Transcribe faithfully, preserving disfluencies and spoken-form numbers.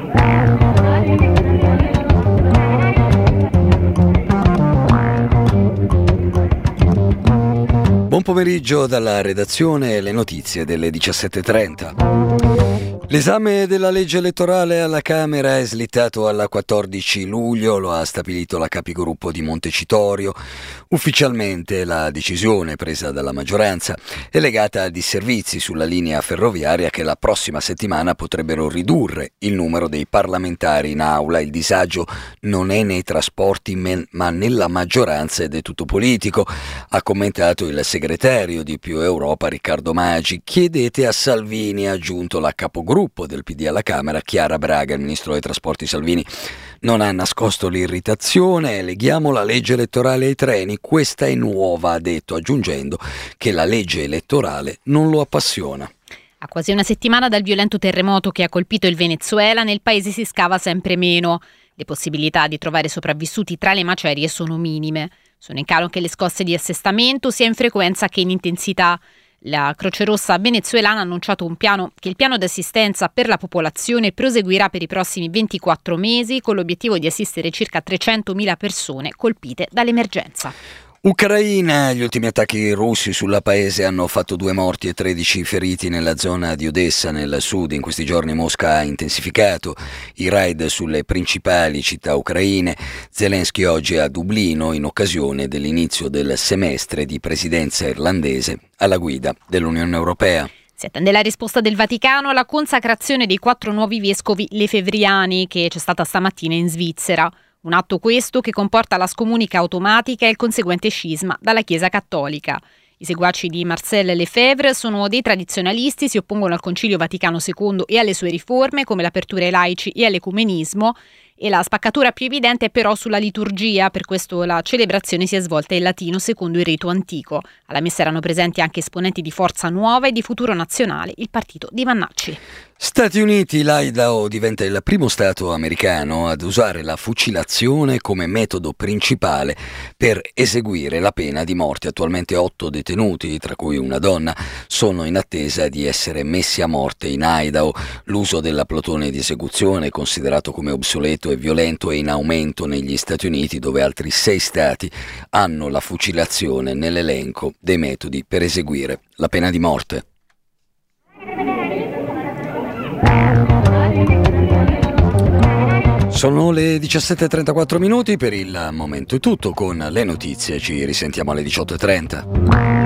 Buon pomeriggio dalla redazione, le notizie delle diciassette e trenta. L'esame della legge elettorale alla Camera è slittato alla quattordici luglio, lo ha stabilito la capogruppo di Montecitorio. Ufficialmente la decisione presa dalla maggioranza è legata a disservizi sulla linea ferroviaria che la prossima settimana potrebbero ridurre il numero dei parlamentari in aula. Il disagio non è nei trasporti ma nella maggioranza ed è tutto politico, ha commentato il segretario di Più Europa Riccardo Maggi. Chiedete a Salvini, ha aggiunto la capogruppo del P D alla Camera Chiara Braga. Il ministro dei trasporti Salvini non ha nascosto l'irritazione. Leghiamo la legge elettorale ai treni, questa è nuova, ha detto, aggiungendo che la legge elettorale non lo appassiona. A quasi una settimana dal violento terremoto che ha colpito il Venezuela, nel paese si scava sempre meno. Le possibilità di trovare sopravvissuti tra le macerie sono minime. Sono in calo anche le scosse di assestamento, sia in frequenza che in intensità. La Croce Rossa venezuelana ha annunciato un piano che il piano di assistenza per la popolazione proseguirà per i prossimi ventiquattro mesi con l'obiettivo di assistere circa trecentomila persone colpite dall'emergenza. Ucraina, gli ultimi attacchi russi sulla paese hanno fatto due morti e tredici feriti nella zona di Odessa, nel sud. In questi giorni Mosca ha intensificato i raid sulle principali città ucraine. Zelensky oggi a Dublino in occasione dell'inizio del semestre di presidenza irlandese alla guida dell'Unione Europea. Si attende la risposta del Vaticano alla consacrazione dei quattro nuovi vescovi lefebvriani che c'è stata stamattina in Svizzera. Un atto questo che comporta la scomunica automatica e il conseguente scisma dalla Chiesa Cattolica. I seguaci di Marcel Lefebvre sono dei tradizionalisti, si oppongono al Concilio Vaticano secondo e alle sue riforme come l'apertura ai laici e all'ecumenismo, e la spaccatura più evidente è però sulla liturgia, per questo la celebrazione si è svolta in latino secondo il rito antico. Alla messa erano presenti anche esponenti di Forza Nuova e di Futuro Nazionale, il partito di Vannacci. Stati Uniti, l'Idaho diventa il primo stato americano ad usare la fucilazione come metodo principale per eseguire la pena di morte. Attualmente otto detenuti, tra cui una donna, sono in attesa di essere messi a morte in Idaho. L'uso della plotone di esecuzione, considerato come obsoleto e violento, è in aumento negli Stati Uniti, dove altri sei stati hanno la fucilazione nell'elenco dei metodi per eseguire la pena di morte. Sono le diciassette e trentaquattro minuti, per il momento è tutto. Con le notizie ci risentiamo alle diciotto e trenta.